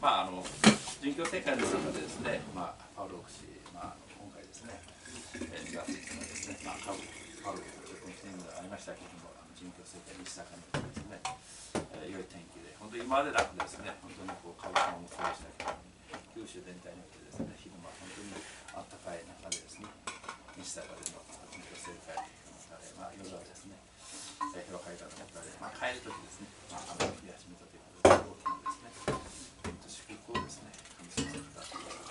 殉教世界の中でですね、パウロ牧師、今回ですね、2月5日ですね、パウロ結婚記念日がありましたけれども、殉教世界にしたかにですね、良い天気で、本当に今までなくですね、本当にこう鹿児島もそうでしたけども、九州全体においてですね、昼間本当に暖かい中でですね、西坂での殉教世界の中で、夜はですね、開かれたところで、帰るときですね、雨が降り始めたということで、大きなですね、祝福をですね、神様が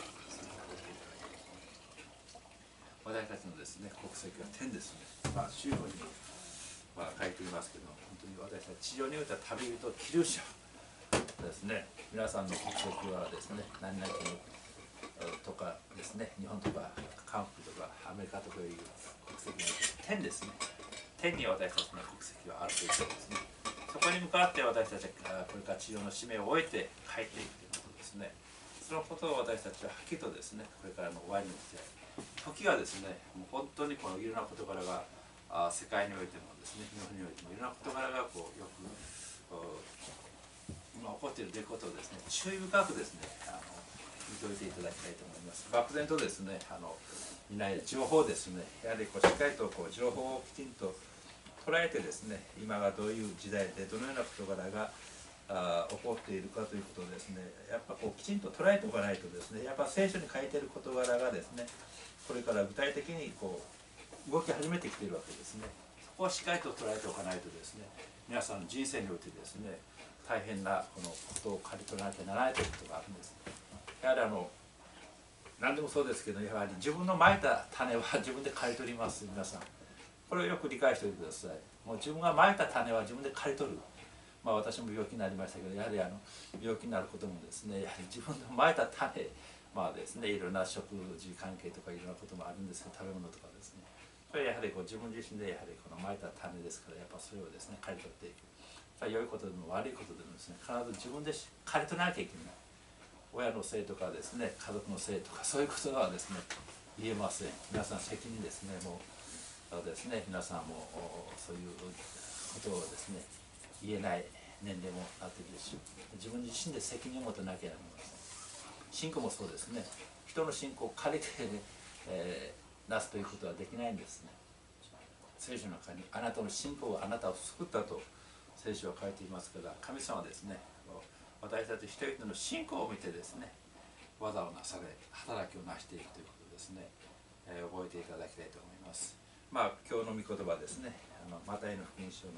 私たちのですね、国籍は天ですね。中国に書いていますけど、本当に私たち地上においては旅人、寄留者ですね。皆さんの国籍はですね、何々国とかですね、日本とか韓国とかアメリカとかいう国籍が天ですね。天に私たちの国籍はあるということですね。そこに向かって私たちはこれから地上の使命を終えて帰っていくということですね。そのことを私たちははっきりとですね、これからの終わりにして時がですね、もう本当にこのいろんな事柄が世界においてもですね、日本においてもいろんな事柄がこうよく今起こっている出来事をですね、注意深くですね、見ておいていただきたいと思います。漠然とですね、いない情報ですね、やはりこうしっかりとこう情報をきちんと捉えてですね、今がどういう時代でどのような事柄が起こっているかということをですね、やっぱこうきちんと捉えておかないとですね、やっぱ聖書に書いている事柄がですね、これから具体的にこう動き始めてきているわけですね。そこをしっかりと捉えておかないとですね、皆さんの人生においてですね、大変なこのことを刈り取らなきゃならないということがあるんです。やはり何でもそうですけど、やはり自分のまいた種は自分で刈り取ります。皆さんこれをよく理解しておいてください。もう自分がまいた種は自分で刈り取る。私も病気になりましたけど、やはり病気になることもですね、やはり自分のまいた種ですね、いろんな食事関係とかいろんなこともあるんですけど、食べ物とかですね、それやはりこう自分自身でやはりこのまいた種ですから、やっぱそれをですね刈り取っていく。良いことでも悪いことでもですね、必ず自分で刈り取らなきゃいけない。親のせいとかですね、家族のせいとかそういうことはですね言えません。皆さん責任ですね。もうですね、皆さんもそういうことをですね言えない年齢もなっているし、自分自身で責任を持たなきゃなりません。信仰もそうですね。人の信仰を借りて、なすということはできないんですね。聖書の中にあなたの信仰はあなたを救ったと聖書は書いていますから、神様はですね、私たち一人一人の信仰を見てですね、技をなされ、働きをなしていくということですね、覚えていただきたいと思います。今日の御言葉ですね、マタイの福音書の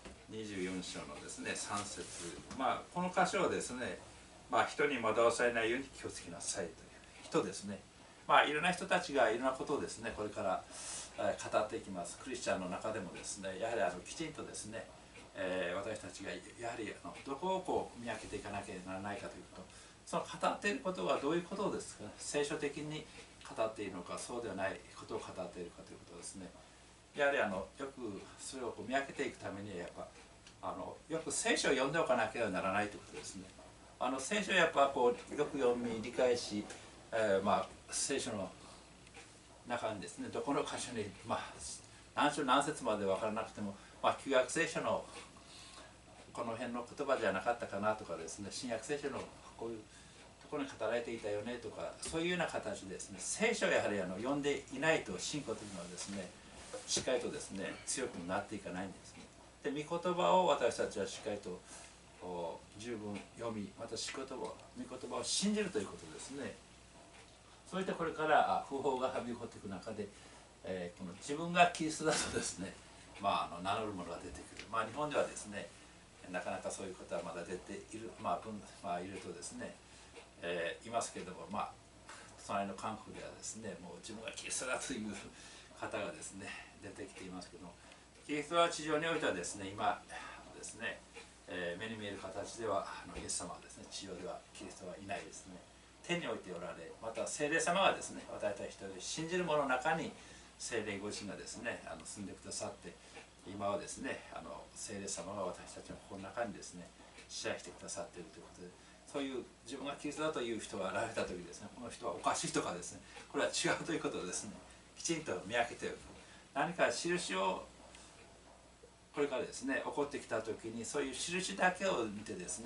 24章のですね3節、この箇所はですね、人に惑わされないように気をつけなさいという人ですね。いろんな人たちがいろんなことをですねこれから語っていきます。クリスチャンの中でもですね、やはりきちんとですね、私たちがやはりどこをこう見分けていかなきゃならないかということ、その語っていることはどういうことですか、聖書的に語っているのか、そうではないことを語っているかということですね。やはりよくそれをこう見分けていくためにはやっぱよく聖書を読んでおかなければならないということですね。聖書をやっぱこうよく読み理解し、聖書の中にですね、どこの箇所に何章何節まで分からなくても、旧約聖書のこの辺の言葉じゃなかったかなとかですね、新約聖書のこういうところに語られていたよねとか、そういうような形でですね、聖書をやはり読んでいないと信仰というのはですね、しっかりとですね強くなっていかないんですね。で、御言葉を私たちはしっかりと十分読み、また御言葉を信じるということですね。そういったこれから不法がはびこっていく中で、この自分がキリストだとですね、名乗る者が出てくる。日本ではですね、なかなかそういうことはまだ出ている、いるとですね、いますけれども、隣の韓国ではですね、もう自分がキリストだという方がですね、出てきていますけども、キリストは地上においてはですね、今ですね、目に見える形ではイエス様はですね、地上ではキリストはいないですね。天においておられ、また聖霊様がですね、私たち一人で信じる者の中に聖霊ご自身がですね住んでくださって、今はですね聖霊様が私たちの心の中にですね支配してくださっているということで、そういう自分がキリストだという人が現れた時ですね、この人はおかしいとかですね、これは違うということをですねきちんと見分けておく。何か印をこれからですね起こってきた時に、そういう印だけを見てですね、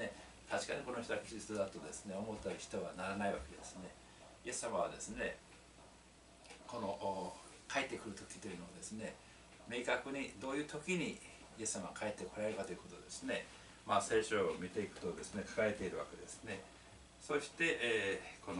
確かにこの人はキリストだとですね思った人はならないわけですね。イエス様はですねこの帰ってくる時というのをですね明確にどういう時にイエス様が帰ってこられるかということですね、聖書を見ていくとですね書かれているわけですね。そして、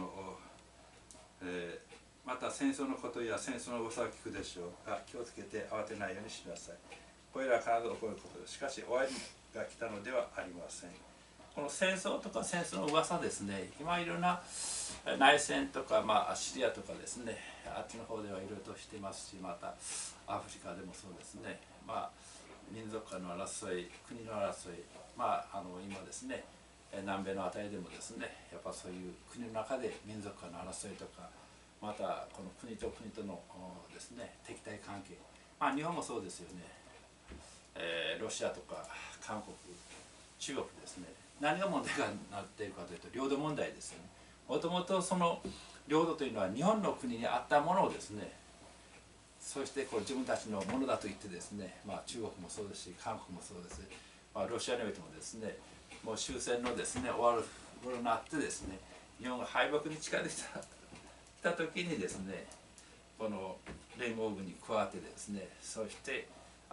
また戦争のことや戦争の噂を聞くでしょうが気をつけて慌てないようにしなさい。これらは必ず起こることです。しかし終わりが来たのではありません。この戦争とか戦争の噂ですね、今いろんな内戦とか、シリアとかですね、あっちの方ではいろいろとしてますし、またアフリカでもそうですね、民族間の争い、国の争い、今ですね、南米のあたりでもですね、やっぱそういう国の中で民族間の争いとか、またこの国と国とのですね、敵対関係、日本もそうですよね、ロシアとか韓国、中国ですね、何が問題がなっているかというと領土問題ですよね。もともとその領土というのは日本の国にあったものをですね、そしてこう自分たちのものだと言ってですね、中国もそうですし韓国もそうです、ロシアにおいてもですね、もう終戦のですね終わる頃になってですね、日本が敗北に近づいた時にですね、この連合軍に加わってですね、そして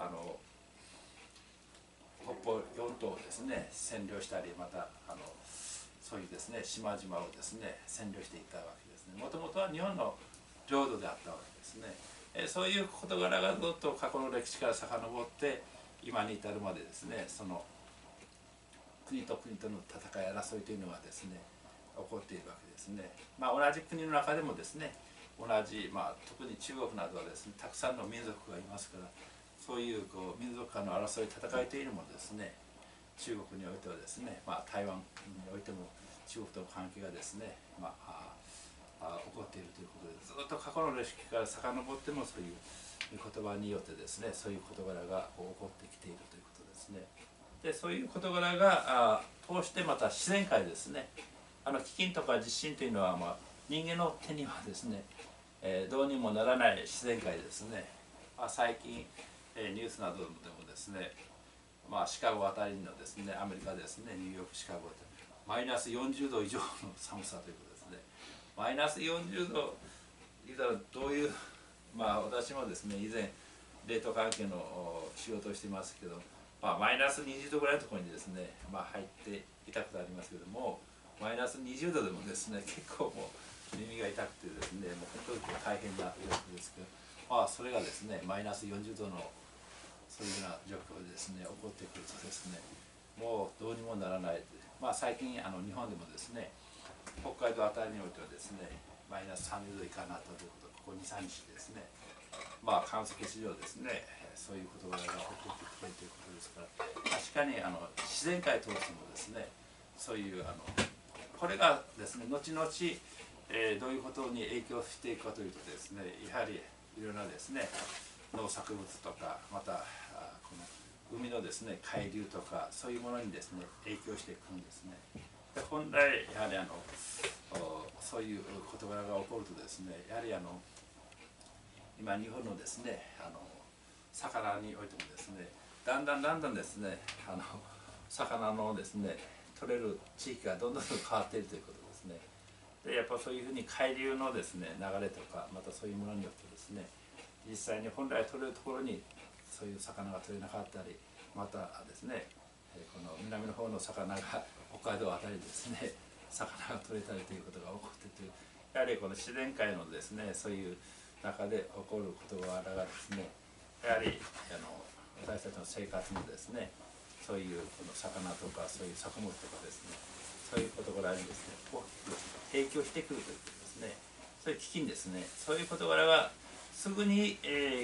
北方四島をですね占領したり、またそういうですね島々をですね占領していったわけですね。もともとは日本の領土であったわけですね。そういう事柄がずっと過去の歴史から遡って今に至るまでですね、その国と国との戦い争いというのがですね起こっているわけですね。同じ国の中でもですね、同じ、特に中国などはですねたくさんの民族がいますから、そういう民族間の争い戦いというのもですね、中国においてはですね、台湾においても中国との関係がですね、起こっているということで、ずっと過去の歴史から遡ってもそういう言葉によってですね、そういう事柄が起こってきているということですね。でそういう事柄が通してまた自然界ですね、飢饉とか地震というのは、人間の手にはですね、どうにもならない自然界ですね。最近、ニュースなどでもですね、シカゴあたりのですね、アメリカですね、ニューヨーク、シカゴでマイナス40度以上の寒さということですね。マイナス40度いたらどういう、私もですね以前冷凍関係の仕事をしていますけど、マイナス20度ぐらいのところにですね、入っていたことありますけども、マイナス20度でもですね結構もう耳が痛くてですね、もう本当に大変な状況ですけど、それがですねマイナス40度のそういうような状況でですね起こってくるとですね、もうどうにもならない。最近日本でもですね、北海道あたりにおいてはですねマイナス30度以下になったということ、ここ 2,3 日ですね、観測史上ですねそういう事柄が起こってきているということですから、確かに自然界通してもですね、そういうこれがですね後々、どういうことに影響していくかというとですね、やはりいろんなですね農作物とか、またこの海のですね海流とか、そういうものにですね影響していくんですね。で本来やはりそういう事柄が起こるとですね、やはり今日本のですね魚においてもですね、だんだんですね魚のですね取れる地域がどんどん変わっているということですね。でやっぱそういうふうに海流のですね流れとか、またそういうものによってですね、実際に本来取れるところにそういう魚が取れなかったり、またですねこの南の方の魚が北海道あたりですね魚が取れたりということが起こっている、やはりこの自然界のですねそういう中で起こる事柄がですね、やはり私たちの生活にですね、そういうこの魚とかそういう作物とかですね、そういう事柄にですね大きく影響してくるということですね。そういう飢饉ですね、そういう事柄がすぐに、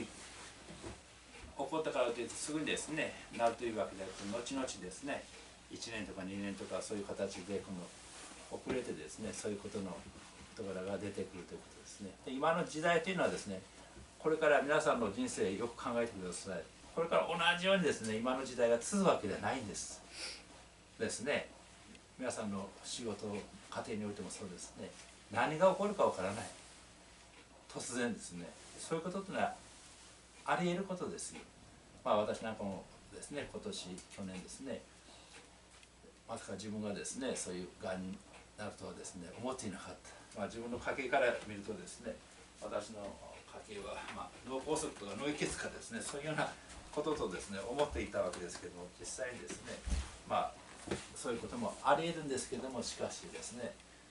起こったからといってすぐにですねなるというわけではなくて、後々ですね1年とか2年とかそういう形でこの遅れてですね、そういうことの事柄が出てくるということですね。で今の時代というのはですね、これから皆さんの人生よく考えてください。これから同じようにですね今の時代が続くわけではないんですですね。皆さんの仕事家庭においてもそうですね、何が起こるかわからない、突然ですね、そういうことというのはあり得ることですよ。私なんかもですね、今年去年ですねまさか自分がですねそういうがんになるとはですね思っていなかった、自分の家系から見るとですね、私の家系は、脳梗塞とか脳溢血かですね、そういうようなこととですね思っていたわけですけども、実際にですねそういうこともありえるんですけども、しかしですね、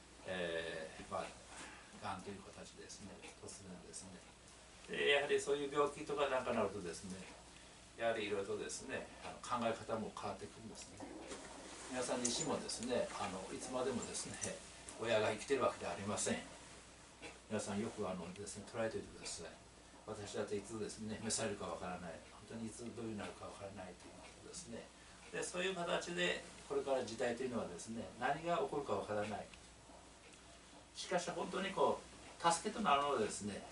がんという形でですね突然ですね、やはりそういう病気とかなんかなるとですね、やはりいろいろとですね考え方も変わってくるんですね。皆さん自身もですねいつまでもですね親が生きてるわけではありません。皆さんよくですね捉えておいてください。私だっていつですね召されるかわからない、本当にいつどういうになるかわからないということですね。でそういう形でこれから時代というのはですね、何が起こるかわからない。しかし本当に助けとなるのはですね、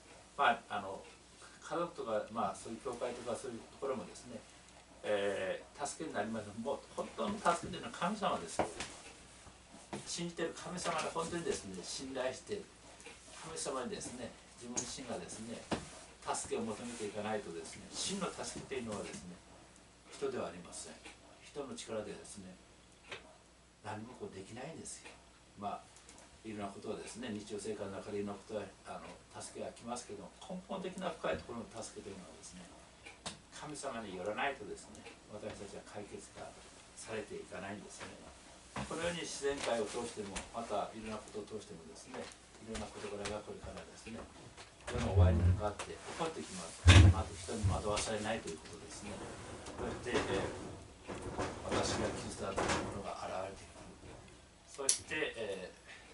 家族とか、そういう教会とかそういうところもですね、助けになります。もう本当の助けというのは神様です。信じている神様が本当にですね信頼して神様にですね自分自身がですね助けを求めていかないとですね、真の助けというのはですね人ではありません。人の力でですね何もできないんですよ。いろんなことはですね、日常生活の中でいろんなことは助けが来ますけども、根本的な深いところの助けというのはですね、神様によらないとですね、私たちは解決がされていかないんですね。このように自然界を通しても、またいろんなことを通してもですね、いろんな事柄がこれからですね、世の終わりに向かって起こってきます。あと人に惑わされないということですね。そして、私がキリストだというものが現れてくる。そして、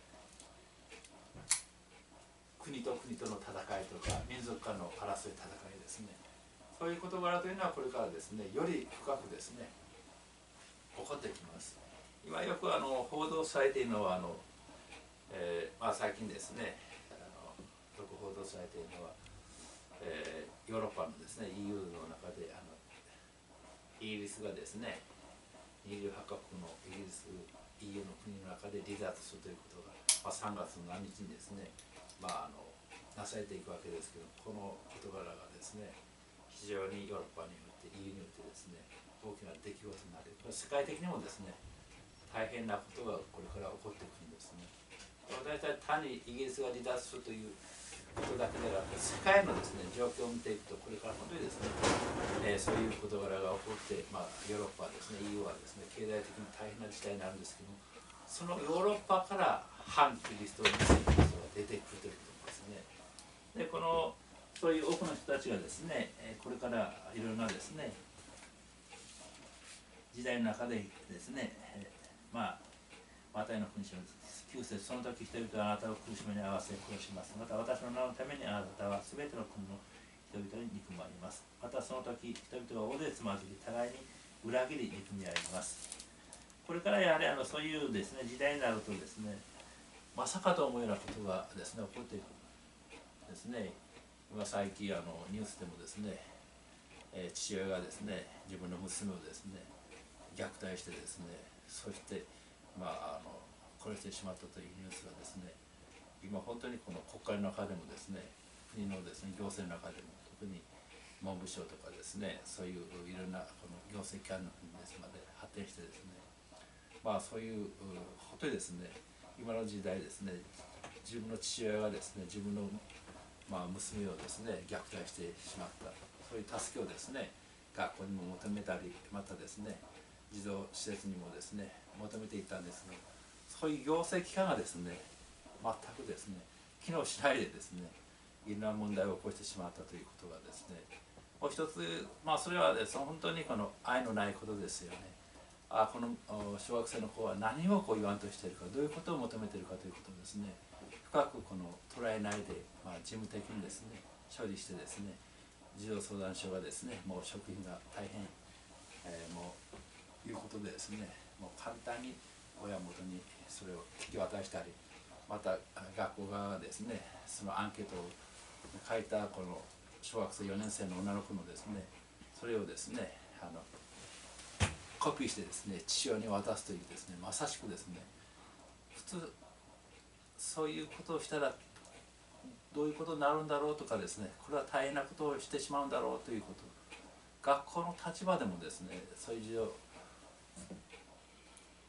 国と国との戦いとか民族間の争い戦いですね、そういう事柄というのはこれからですねより深くですね起こってきます。今よく報道されているのは最近ですねよく報道されているのは、ヨーロッパのですね EU の中でイギリスがですね28カ国のイギリス EU の国の中で離脱するということが、3月の何日にですねなされていくわけですけど、この事柄がですね非常にヨーロッパによって EU によってですね大きな出来事になる。これ世界的にもですね大変なことがこれから起こってくるんですね。私たち単にイギリスが離脱するということだけではなく、世界のですね状況を見ていくと、これから本当にですね、そういう事柄が起こって、ヨーロッパはですね EU はですね経済的に大変な事態になるんですけども、そのヨーロッパから反キリストを見せる人が出てくるということですね。でそういう多くの人たちがですねこれからいろんなですね時代の中でですねマタイの福音書9節、その時人々はあなたを苦しみに合わせ殺します。また私の名のためにあなたはすべての国の人々に憎まれます。またその時人々は大勢つまずき互いに裏切り憎み合います。これからやはりそういうですね時代になるとですね、まさかと思うようなことがですね起こっていくですね。今最近ニュースでもですね、父親がですね自分の娘をですね虐待してですね、そして殺してしまったというニュースがですね、今本当にこの国会の中でもですね、国のですね行政の中でも、特に文部省とかですね、そういういろんなこの行政機関の国ですまで発展してですね、そういう本当にですね今の時代ですね、自分の父親がですね自分の娘をですね虐待してしまった、そういう助けをですね学校にも求めたり、またですね児童施設にもですね求めていたんですが、そういう行政機関がですね全くですね機能しないでですねいろんな問題を起こしてしまったということがですね、もう一つそれはですね本当にこの愛のないことですよね。この小学生の子は何を言わんとしているか、どういうことを求めているかということをですね深く捉えないで、事務的にですね処理してですね、児童相談所がですねもう職員が大変、もういうことでですねもう簡単に親元にそれを引き渡したり、また学校側がですねそのアンケートを書いたこの小学生4年生の女の子のですねそれをですねコピーしてですね父親に渡すというですね、まさしくですね普通そういうことをしたらどういうことになるんだろうとかですね、これは大変なことをしてしまうんだろうということ、学校の立場でもですねそういう事情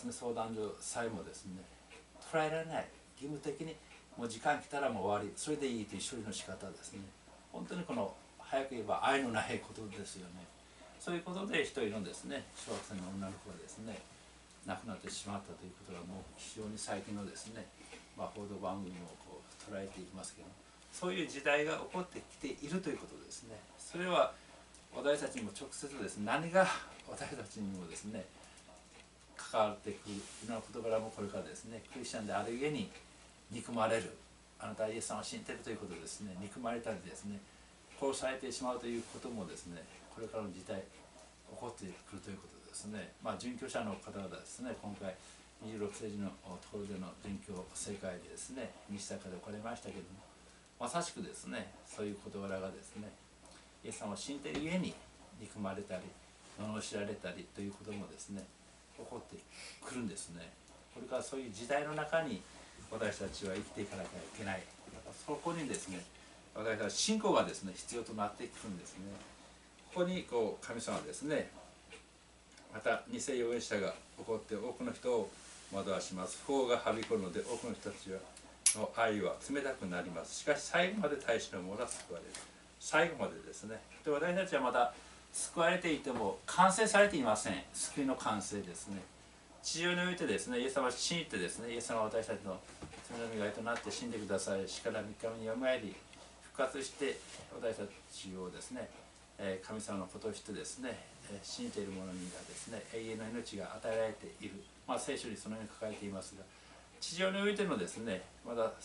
ですね、相談所さえもですね捉えられない、義務的にもう時間来たらもう終わり、それでいいという処理の仕方ですね。本当にこの早く言えば愛のないことですよね。そういうことで一人のですね小学生の女の子がですね亡くなってしまったということがもう非常に最近のですね、報道番組もこう捉えていますけど、そういう時代が起こってきているということですね。それは私たちにも直接ですね、何が私たちにもですね関わってくるいろんな事柄もこれからですね、クリスチャンであるゆえに憎まれる、あなたはイエス様を信じているということですね、憎まれたりですね殺されてしまうということもですね、これからの時代起こってくるということですね。殉教者の方々ですね、今回26世紀のところでの殉教正会でですね西坂で起こりましたけれども、まさしくですねそういう事柄がですねイエス様を信じているゆえに憎まれたり罵られたりということもですね起こってくるんですね。これからそういう時代の中に私たちは生きていかなきゃいけない。そこにですね私たち信仰がですね必要となってくるんですね。ここにこう神様はですね、また偽預言者が起こって多くの人を惑わします。不法がはびこるので多くの人たちの愛は冷たくなります。しかし最後まで大使の者は救われる。最後までですね。で私たちはまだ救われていても完成されていません。救いの完成ですね。地上においてですね、イエス様を信じてですね、イエス様は私たちの罪の磨いとなって死んでください。死から3日目によみがえり復活して私たちをですね、神様のことをしてですね、信じている者にはですね永遠の命が与えられている、聖書にそのように書かれていますが、地上においてのですねまだ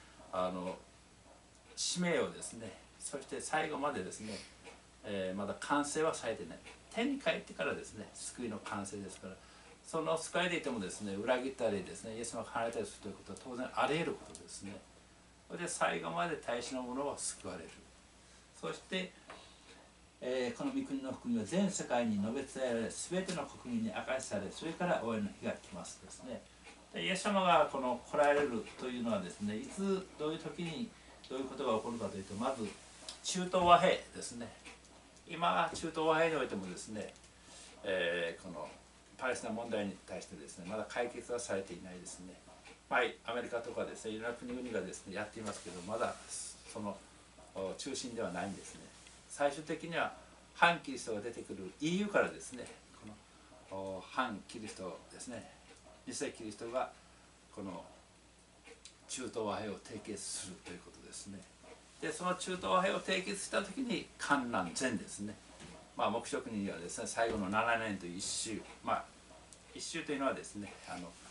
使命をですね、そして最後までですね、まだ完成はされていない。天に帰ってからですね救いの完成ですから、その救われていてもですね裏切ったりですねイエス様が離れたりするということは当然あり得ることですね。それで最後まで大使の者は救われる。そしてこの御国の福音は全世界に述べ伝えられ、全ての国民に明かしされ、それから終えの日が来ますですね。でイエス様がこの来られるというのはですね、いつどういう時にどういうことが起こるかというと、まず中東和平ですね。今中東和平においてもですね、このパレスチナ問題に対してですねまだ解決はされていないですね。アメリカとかですねいろんな国々がですねやっていますけど、まだその中心ではないんですね。最終的には反キリストが出てくる EU からですね、この反キリストですね、偽キリストがこの中東和平を締結するということですね。でその中東和平を締結した時に観覧前ですね、黙示録にはですね最後の7年という一周、一周というのはですね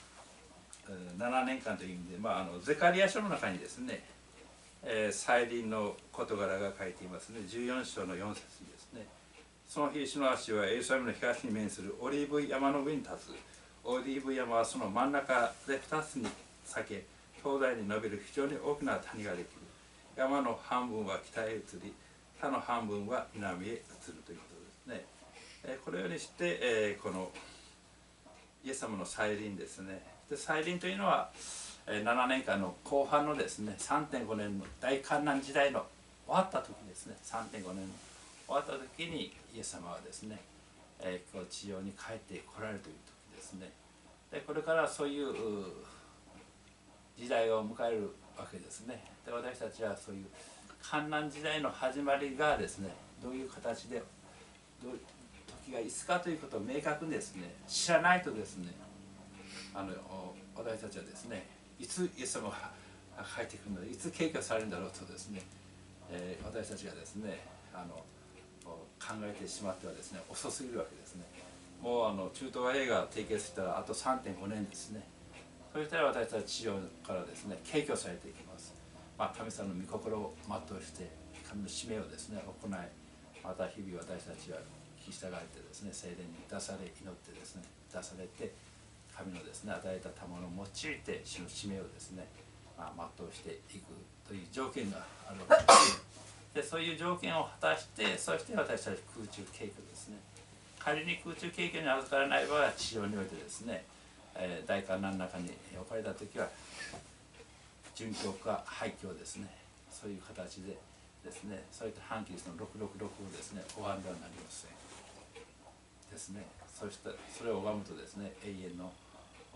7年間という意味で、ゼカリア書の中にですね再臨の事柄が書いていますね。14章の4節にですね、その日主の足はエルサレムの東に面するオリーブ山の上に立つ。オリーブ山はその真ん中で2つに裂け、東西に伸びる非常に大きな谷ができる。山の半分は北へ移り、他の半分は南へ移るということですね。このようにして、このイエス様の再臨ですね。で再臨というのは7年間の後半のですね 3.5 年の大観覧時代の終わった時ですね、3.5 年の終わった時にイエス様はですね、この地上に帰ってこられるという時ですね。でこれからそういう時代を迎えるわけですね。で私たちはそういう観覧時代の始まりがですねどういう形でどういう時がいつかということを明確にですね知らないとですね私たちはですねいつイエス様が帰ってくるのでいつ景挙されるんだろうとですね、私たちがですね考えてしまってはですね遅すぎるわけですね。もう中東和平が締結したらあと 3.5 年ですね。そしたら私たち地上からですね景挙されていきます。神様の御心を全うして神の使命をですね行い、また日々私たちは聞き従えてですね聖霊に満たされ祈ってですね満たされて神のですね与えた賜物を用いて主の使命をですね全うしていくという条件があるわけです。でそういう条件を果たしてそして私たち空中景挙ですね。仮に空中景挙に預からない場合は地上においてですね、大観覧の中に置かれた時は殉教か廃教ですね、そういう形でですねそういった反キリストの666をですね拝んではなりませんですね。そしてそれを拝むとですね永遠の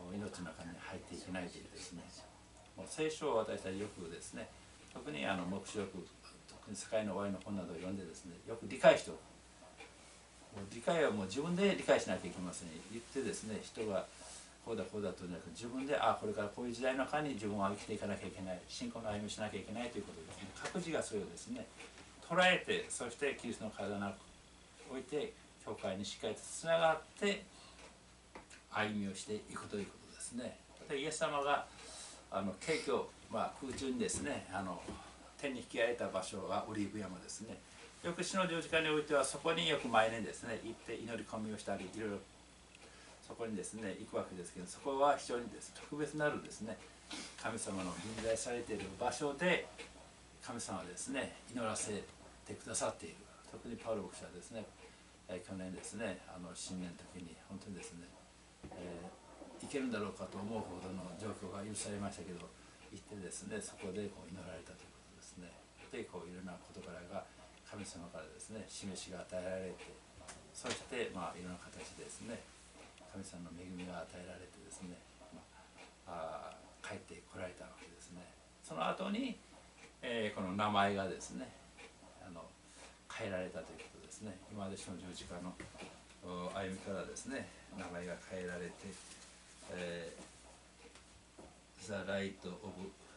命の中に入っていけないというですね、もう聖書を私たちよくですね、特に黙示録、特に世界の終わりの本などを読んでですね、よく理解しておく。もう理解はもう自分で理解しなきゃいけません。言ってですね、人がこうだこうだとなく、自分でこれからこういう時代の中に自分は生きていかなきゃいけない、信仰の歩みをしなきゃいけないということですね。各自がそれをですね捉えて、そしてキリストの体において教会にしっかりとつながって歩みをしていくということですね。でイエス様が景挙、空中にですね天に引き上げた場所はオリーブ山ですね。よく死の十字架においてはそこによく毎年ですね行って祈り込みをしたり、いろいろそこにですね行くわけですけど、そこは非常にです、特別なるですね神様の臨在されている場所で神様はですね祈らせてくださっている。特にパウロ牧師はですね、去年ですね新年の時に本当にですね、行けるんだろうかと思うほどの状況が許されましたけど、行ってですねそこで祈られたということですね。でいろんな事柄が神様からですね示しが与えられて、そしていろんな形でですね神様の恵みが与えられてですね、帰ってこられたわけですね。その後に、この名前がですね変えられたということですね。今までの十字架の歩みからですね名前が変えられて、The Light of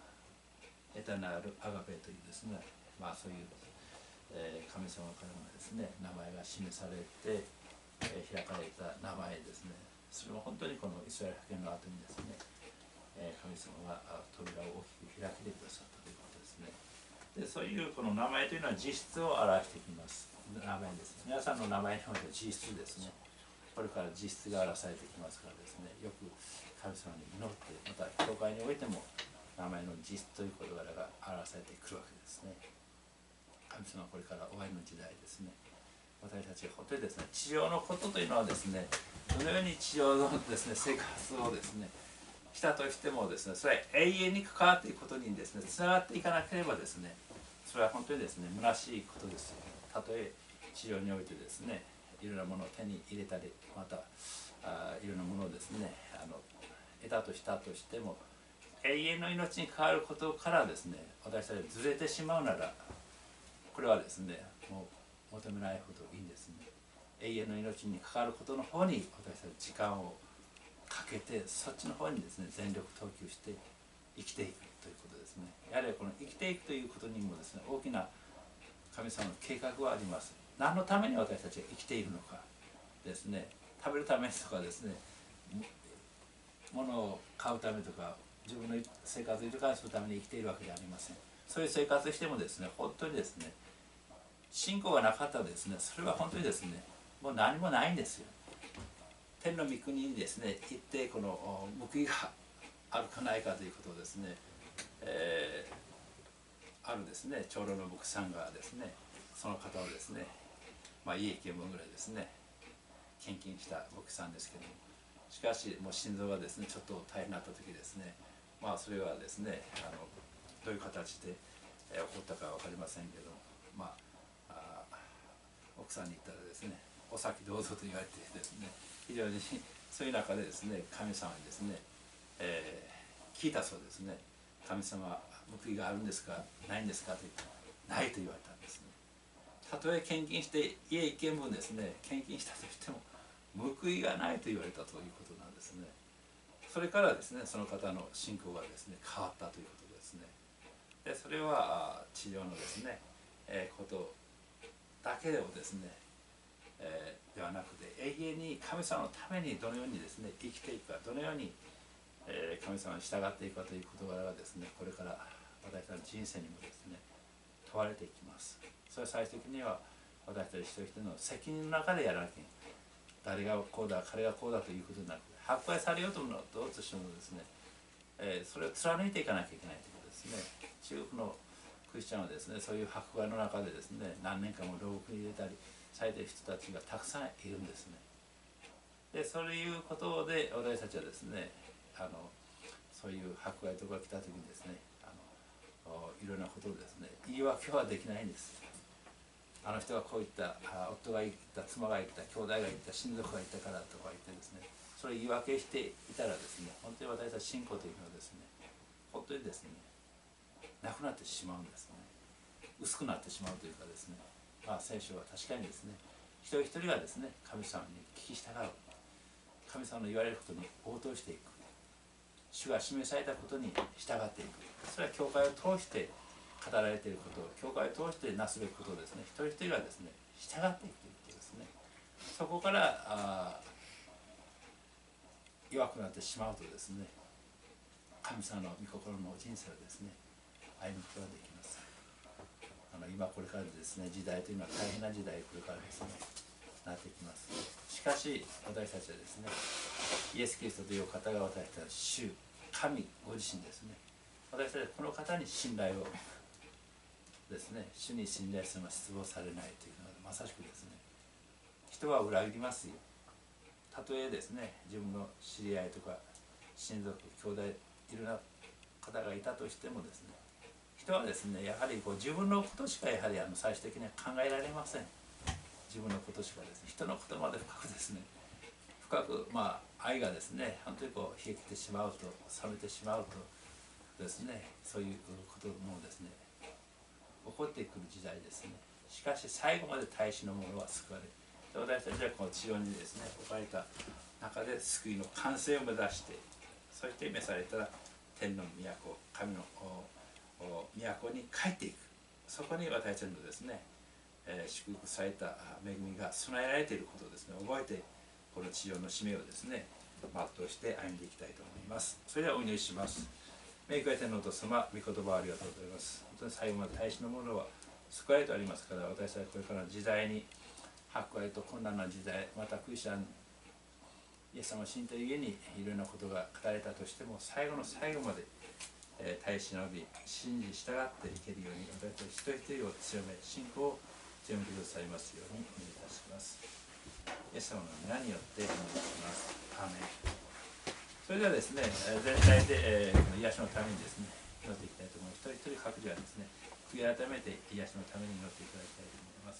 Eternal Agape というですね、そういう、神様からのですね名前が示されて、開かれた名前ですね。それも本当にこのイスラエル派遣の後にですね、神様が扉を大きく開けてくださったということですね。でそういうこの名前というのは実質を表してきます。名前です。皆さんの名前においては実質ですね。これから実質が表されてきますからですね、よく神様に祈って、また教会においても名前の実質という事柄が表されてくるわけですね。神様はこれから終わりの時代ですね。私たちが本当にですね、地上のことというのはですね、どのように地上のですね生活をですねしたとしてもですね、それは永遠に関わっていくことにですねつながっていかなければですね、それは本当にですね虚しいことですよ。たとえ地上においてですねいろんなものを手に入れたり、またいろんなものをですね得たとしたとしても、永遠の命に関わることからですね私たちがずれてしまうなら、これはですねもう求めないほどいいんですね。永遠の命に関わることの方に私たち時間をかけて、そっちの方にですね全力投球して生きていくということですね。やはりこの生きていくということにもですね大きな神様の計画はあります。何のために私たちが生きているのかですね、食べるためとかですね、物を買うためとか自分の生活を豊かにするために生きているわけではありません。そういう生活をしてもですね、本当にですね信仰がなかったらですね、それは本当にですねもう何もないんですよ。天の御国にですね行って、この報いがあるかないかということをですね、あるですね長老の牧師さんがですねその方をですね、家一軒分ぐらいですね献金した牧師さんですけども、しかしもう心臓がですねちょっと大変になった時ですね、それはですねどういう形で起こったかは分かりませんけど、奥さんに言ったらですねお先どうぞと言われてですね、非常にそういう中でですね神様にですね、聞いたそうですね。神様報いがあるんですかないんですかと言ったらないと言われたんですね。たとえ献金して家一軒分ですね献金したとしても報いがないと言われたということなんですね。それからですねその方の信仰がですね変わったということですね。でそれは地上のですね、ことだけをですね、ではなくて永遠に神様のためにどのようにですね生きていくか、どのように、神様に従っていくかという事柄がですねこれから私たちの人生にもですね問われていきます。それは最終的には私たち一人一人の責任の中でやらなきゃいけない。誰がこうだ彼がこうだということになく、迫害されようともどうとしてもですね、それを貫いていかなきゃいけないということですね。中国のクリスチャンはですねそういう迫害の中でですね何年間も牢獄に入れたりされている人たちがたくさんいるんですね。でそういうことで私たちはですねそういう迫害とか来た時にですねいろんなことをですね言い訳はできないんです。あの人がこう言った、夫が言った、妻が言った、兄弟が言った、親族が言ったからとか言ってですね、 それを言い訳していたらですね、本当に私たち信仰というのはですね、本当にですね、なくなってしまうんですね。薄くなってしまうというかですね、聖書は確かにですね、一人一人がですね、神様に聞き従う、神様の言われることに応答していく、主が示されたことに従っていく、それは教会を通して語られていること、教会を通してなすべきことをですね、一人一人がですね、従っていくということですね。そこから弱くなってしまうとですね、神様の御心の人生をですね、歩むことができます。今これからですね、時代というのは大変な時代、これからですね、なってきます。しかし私たちはですね、イエス・キリストという方が私たち主、神ご自身ですね、私たちはこの方に信頼をですね、主に信頼するのは失望されないというのはまさしくですね、人は裏切りますよ。たとえですね、自分の知り合いとか親族、兄弟いろんな方がいたとしてもですね、人はですね、やはり自分のことしかやはり最終的には考えられません。自分のことしかですね、人のことまで深くですね、深く愛がですね、本当に冷え切ってしまうと、冷めてしまうとですね、そういうこともですね、起こってくる時代ですね。しかし最後まで大使の者は救われ、私たちはこの地上にですね、置かれた中で救いの完成を目指して、そして召されたら天の都、神の都に帰っていく。そこに私たちのですね、祝福された恵みが備えられていることをですね、覚えて、この地上の使命をですね、全うして歩んでいきたいと思います。それではお祈りします。恵み天のお父様、御言葉ありがとうございます。本当に最後まで大使のものは救われておりますから、私たちはこれからの時代に、迫害と困難な時代、またクリスチャン、イエス様を信じたゆえにいろんなことが語られたとしても、最後の最後まで耐え忍び、信じ従っていけるように、私たち一人一人を強め、信仰を強めてくださいますようにお願いいたします。イエス様の皆によってお願いします。アーメン。それではですね、全体で、癒しのためにですね、祈っていきたいと思います。一人一人各自はですね、悔い改めて癒しのために祈っていただきたいと思います。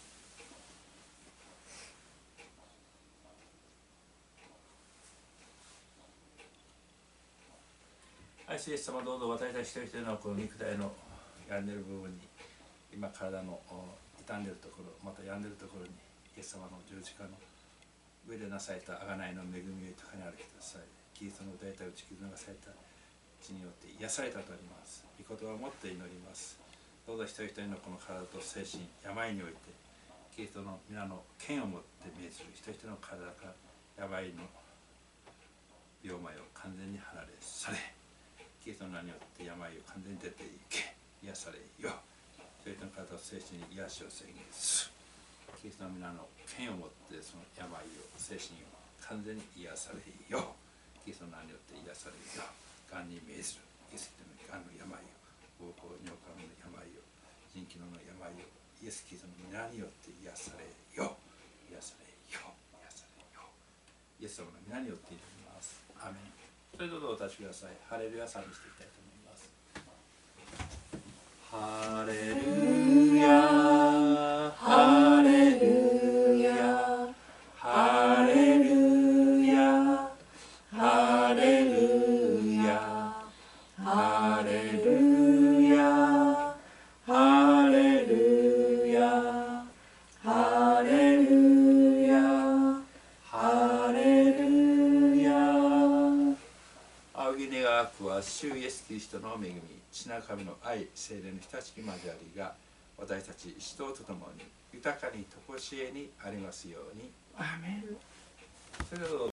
愛するイエス様、どうぞ私たち一人一人のこの肉体の病んでいる部分に、今体の傷んでいるところ、また病んでいるところに、イエス様の十字架の上でなされた贖いの恵みを豊かにあるください。キリストの抱いた打ち傷がされた血によって癒されたとあります。御言葉を持って祈ります。どうぞ一人一人のこの体と精神、病において、キリストの皆の剣を持って命ずる一人一人の体から病の病魔を完全に離れされ、キリストの名によって病を完全に出ていけ、癒されよ。一人一人の体と精神に癒しを宣言する。キリストの皆の剣を持ってその病を、精神を完全に癒されよ。キリストの名によって癒されよ。がんに命ずる。イエス・キリストのがんの病を、膀胱、尿管の病を、腎機能の病を、イエス・キリストの皆によって癒されよ。癒されよ。癒されよ。イエス様の皆によって祈ります。アーメン。それではどうぞお立ちください。ハレルヤ賛美していきたいと思います。ハレルヤ、ハレルヤ、ハレルヤ、ハレルヤ、ハレルヤ、ハレルヤ、ハレルヤ、ハレルヤ。仰ぎ願わくは主イエスキリストの恵み、父なる神の愛、聖霊の親しき交わりが私たち一同とともに豊かに常しえにありますように。アーメン。それでは